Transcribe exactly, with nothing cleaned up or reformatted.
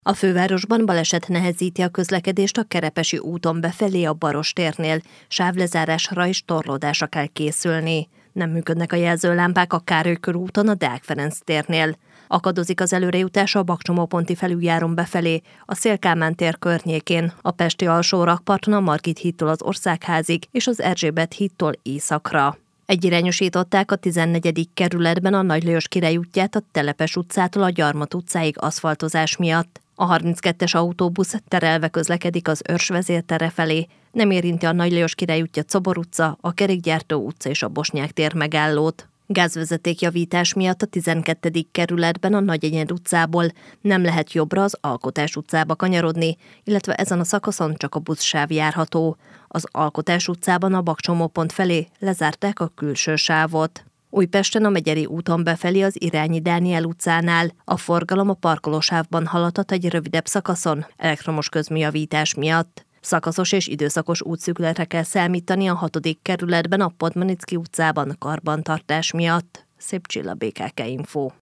A fővárosban baleset nehezíti a közlekedést a Kerepesi úton befelé a Barostérnél, sávlezárásra és torlódásra kell készülni. Nem működnek a jelzőlámpák a Károly körúton a Deák Ferenc térnél. Akadozik az előrejutás a Bakcsomóponti felüljáron befelé, a Széll-Kálmán tér környékén, a pesti alsó rakparton a Margit hídtól az Országházig és az Erzsébet hídtól északra. Egyirányosították a tizennegyedik kerületben a Nagy Lajos Király útját a Telepes utcától a Gyarmat utcáig aszfaltozás miatt. A harminckettes autóbusz terelve közlekedik az Őrs vezértere felé, nem érinti a Nagy Lajos Király útja Czobor utca, a Kerékgyártó utca és a Bosnyák tér megállót. Gázvezetékjavítás miatt a tizenkettedik kerületben a Nagyenyed utcából nem lehet jobbra az Alkotás utcába kanyarodni, illetve ezen a szakaszon csak a buszsáv járható. Az Alkotás utcában a Bakcsomópont felé lezárták a külső sávot. Újpesten a Megyeri úton befelé az Irányi Dániel utcánál a forgalom a parkolósávban haladhat egy rövidebb szakaszon elektromos közműjavítás miatt. Szakaszos és időszakos útszűkületre kell számítani a hatodik kerületben a Podmanicki utcában karbantartás miatt. Szép Csilla, bé ká ká Info.